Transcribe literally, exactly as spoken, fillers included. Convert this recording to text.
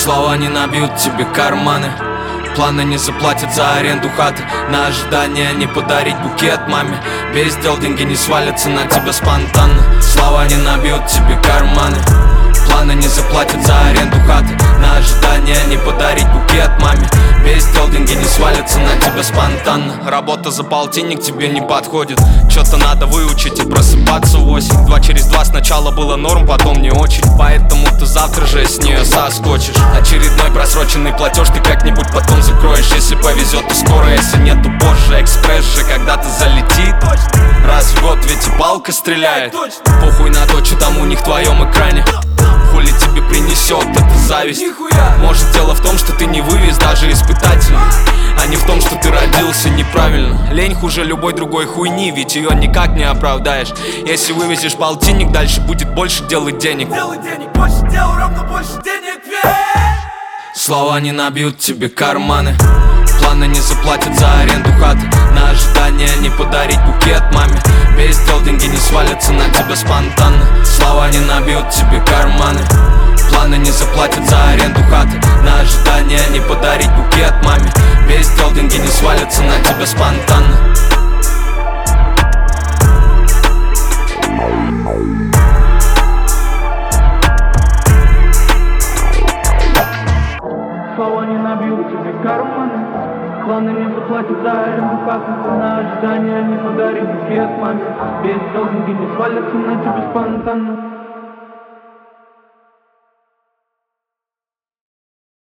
Слова не набьют тебе карманы, планы не заплатят за аренду хаты, на ожидание не подарить букет маме. Без дел деньги не свалятся на тебя спонтанно. Слова не набьют тебе карманы, планы не заплатят за аренду хаты, на ожидание не подарить букет маме. Без дел деньги не свалятся на тебя спонтанно. Работа за полтинник тебе не подходит, что-то надо выучить и просыпаться в восемь. Два через два сначала было норм, потом не очень, поэтому ты завтра же с нее соскочишь. Очередной просроченный платеж ты как-нибудь потом закроешь. Если повезет, то скоро, если нет, то позже. Экспресс же когда-то залетит, раз в год ведь и палка стреляет. Похуй на то, что там у них в твоем экране, хули тебе принесет эта зависть. Может, дело в том, что ты не вывез даже испытательно, а не в том, что ты родился неправильно. Лень хуже любой другой хуйни, ведь ее никак не оправдаешь. Если вывезешь полтинник, дальше будет больше делать денег. Делай денег, больше дел равно больше денег, верь. Слова не набьют тебе карманы, планы не заплатят за аренду хаты, на ожидание не подарить букет маме. Без дел деньги не свалятся на тебя спонтанно. Слова не набьют тебе карманы, планы не заплатят за аренду хаты, на ожидание не подарить букет маме. Без дел деньги не свалятся на тебя спонтанно. Слова не набьют тебе карманы, планы не заплатят за аренду хаты, на ожидание не подарит букет маме. Без дел деньги не свалятся на тебя спонтанно.